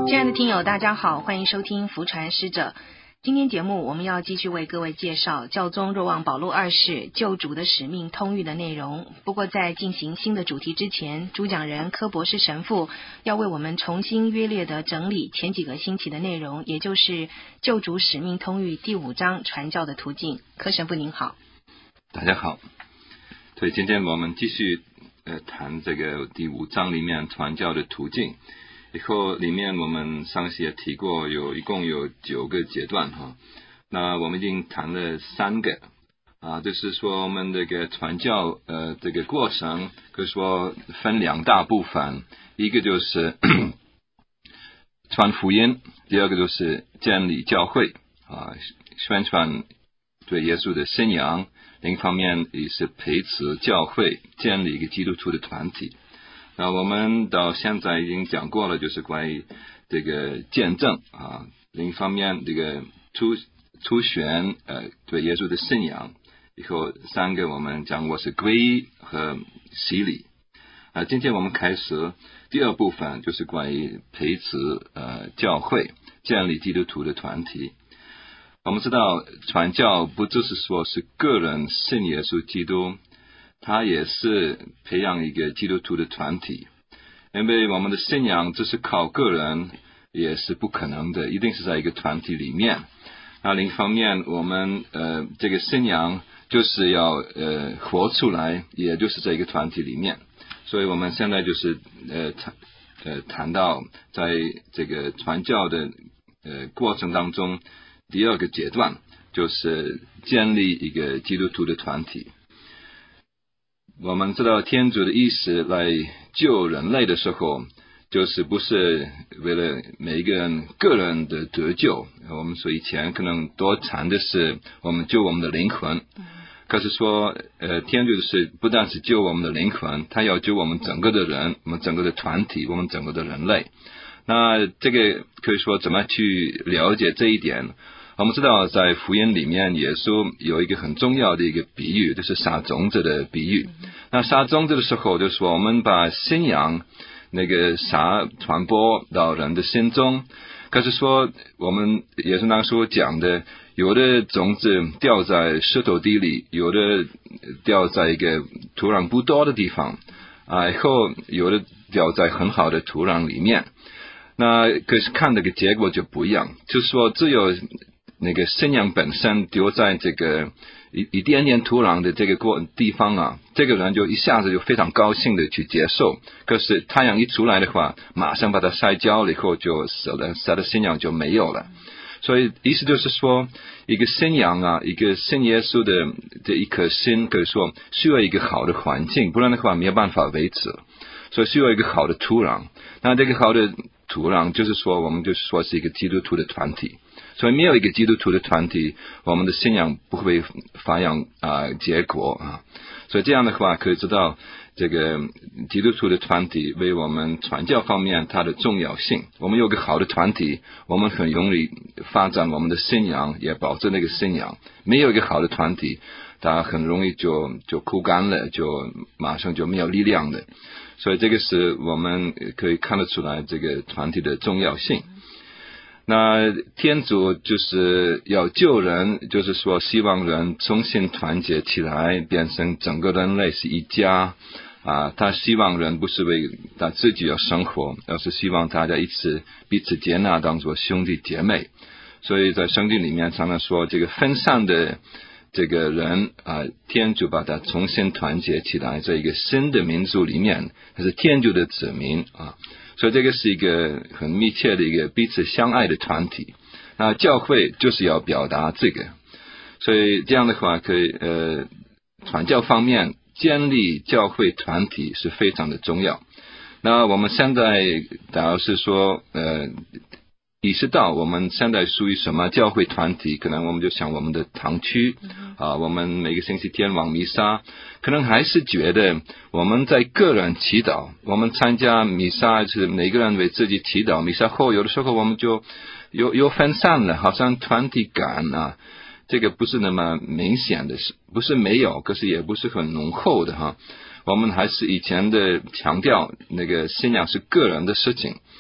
亲爱的听友大家好，欢迎收听福传使者。今天节目我们要继续为各位介绍教宗若望保禄二世救主的使命通谕的内容。不过在进行新的主题之前，主讲人柯博士神父要为我们重新约略的整理前几个星期的内容，也就是救主使命通谕第5章传教的途径。柯神父您好。 大家好。所以今天我们继续谈这个第5章里面传教的途径。以后里面我们上次也提过，一共有9个阶段哈。那我们已经谈了3个就是说我们这个传教这个过程可以说分2大部分，一个就是传福音，第二个就是建立教会宣传对耶稣的信仰，另一方面也是培植教会，建立一个基督徒的团体。那我们到现在已经讲过了，就是关于这个见证另一方面这个初选对耶稣的信仰。以后3个我们讲过是皈依和洗礼。今天我们开始第2部分，就是关于培植教会，建立基督徒的团体。我们知道传教不只是说是个人信耶稣基督，他也是培养一个基督徒的团体。因为我们的信仰只是靠个人也是不可能的，一定是在一个团体里面。那另一方面我们这个信仰就是要活出来，也就是在一个团体里面。所以我们现在就是谈到在这个传教的过程当中，第2个阶段就是建立一个基督徒的团体。我们知道天主的意思来救人类的时候，就是不是为了每一个人个人的得救。我们说以前可能多谈的是我们救我们的灵魂，可是说天主是不但是救我们的灵魂，他要救我们整个的人，我们整个的团体，我们整个的人类。那这个可以说怎么去了解这一点？我们知道在福音里面，耶稣有一个很重要的一个比喻，就是撒种子的比喻。那撒种子的时候，就是说我们把信仰那个撒传播到人的心中。可是说我们耶稣那时候讲的，有的种子掉在石头地里，有的掉在一个土壤不多的地方以后有的掉在很好的土壤里面。那可是看这个结果就不一样，就是说只有那个信仰本身丢在这个一点点土壤的这个地方这个人就一下子就非常高兴的去接受。可是太阳一出来的话，马上把它晒焦了以后就死了，他的信仰就没有了。所以意思就是说，一个信仰一个信耶稣的这一颗心，可以说需要一个好的环境，不然的话没有办法维持。所以需要一个好的土壤。那这个好的土壤就是说，我们就是说是一个基督徒的团体。所以没有一个基督徒的团体，我们的信仰不会发扬结果所以这样的话可以知道这个基督徒的团体为我们传教方面它的重要性。我们有个好的团体，我们很容易发展我们的信仰，也保证那个信仰。没有一个好的团体，它很容易就枯干了，就马上就没有力量了。所以这个是我们可以看得出来这个团体的重要性。那天主就是要救人，就是说希望人重新团结起来，变成整个人类是一家他希望人不是为他自己要生活，而是希望大家一起彼此接纳，当作兄弟姐妹。所以在圣经里面常常说，这个分散的这个人天主把他重新团结起来，在一个新的民族里面，他是天主的子民所以这个是一个很密切的一个彼此相爱的团体。那教会就是要表达这个，所以这样的话可以传教方面建立教会团体是非常的重要。那我们现在假如是说意识到我们现在属于什么教会团体，可能我们就想我们的堂区我们每个星期天往弥撒，可能还是觉得我们在个人祈祷，我们参加弥撒是每个人为自己祈祷，弥撒后有的时候我们就又分散了，好像团体感这个不是那么明显的，不是没有，可是也不是很浓厚的我们还是以前的强调那个信仰是个人的事情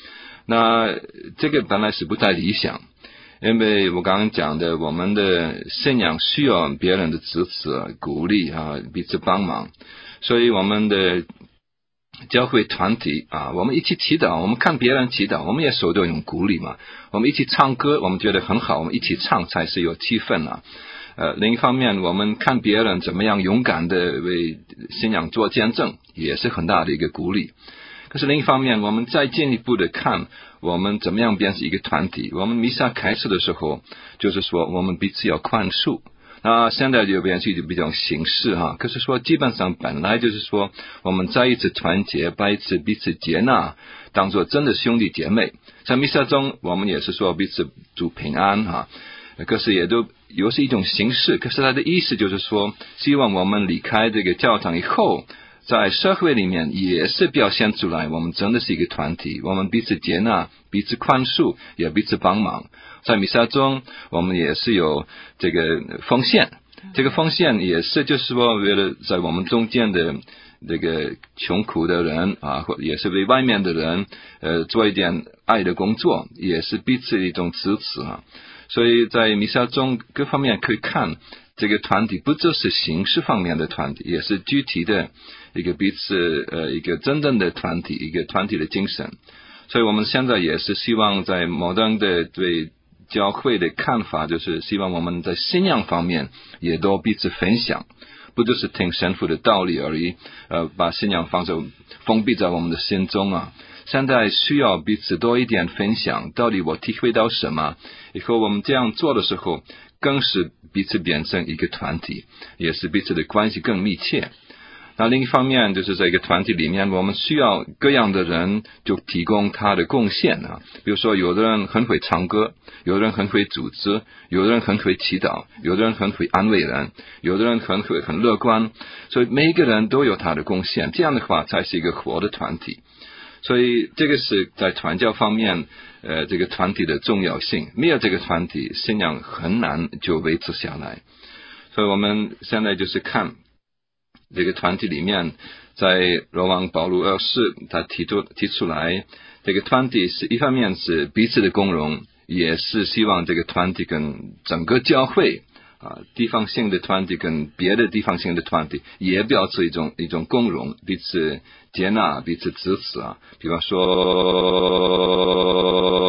那这个本来是不太理想，因为我刚刚讲的，我们的信仰需要别人的支持、鼓励啊，彼此帮忙，所以我们的教会团体啊，我们一起祈祷，我们看别人祈祷，我们也受到一种鼓励嘛。我们一起唱歌，我们觉得很好，我们一起唱才是有气氛啊。另一方面，我们看别人怎么样勇敢的为信仰做见证，也是很大的一个鼓励。可是另一方面，我们再进一步的看，我们怎么样变成一个团体。我们弥撒开始的时候，就是说我们彼此要宽恕。那现在就变成一种形式哈，可是说基本上本来就是说我们再一次团结，彼此接纳，当作真的兄弟姐妹。在弥撒中，我们也是说彼此祝平安哈，可是也都有是一种形式，可是它的意思就是说，希望我们离开这个教堂以后，在社会里面也是表现出来，我们真的是一个团体，我们彼此接纳，彼此宽恕，也彼此帮忙。在弥撒中，我们也是有这个奉献，这个奉献也是就是说，为了在我们中间的这个穷苦的人啊，或也是为外面的人做一点爱的工作，也是彼此的一种支持啊。所以在弥撒中各方面可以看，这个团体不只是形式方面的团体，也是具体的一个彼此一个真正的团体，一个团体的精神。所以我们现在也是希望在摩登的对教会的看法，就是希望我们在信仰方面也都彼此分享，不就是听神父的道理而已，把信仰封闭在我们的心中啊。现在需要彼此多一点分享，到底我体会到什么，以后我们这样做的时候，更是彼此变成一个团体，也是彼此的关系更密切。那另一方面，就是在一个团体里面，我们需要各样的人就提供他的贡献啊。比如说，有的人很会唱歌，有的人很会组织，有的人很会祈祷，有的人很会安慰人，有的人很乐观。所以每一个人都有他的贡献，这样的话才是一个活的团体。所以这个是在传教方面，这个团体的重要性。没有这个团体，信仰很难就维持下来。所以我们现在就是看这个团体里面，在罗王保禄二世他提出来，这个团体是一方面是彼此的共荣，也是希望这个团体跟整个教会地方性的团体跟别的地方性的团体也表示一种共荣，彼此接纳，彼此支持啊。比方说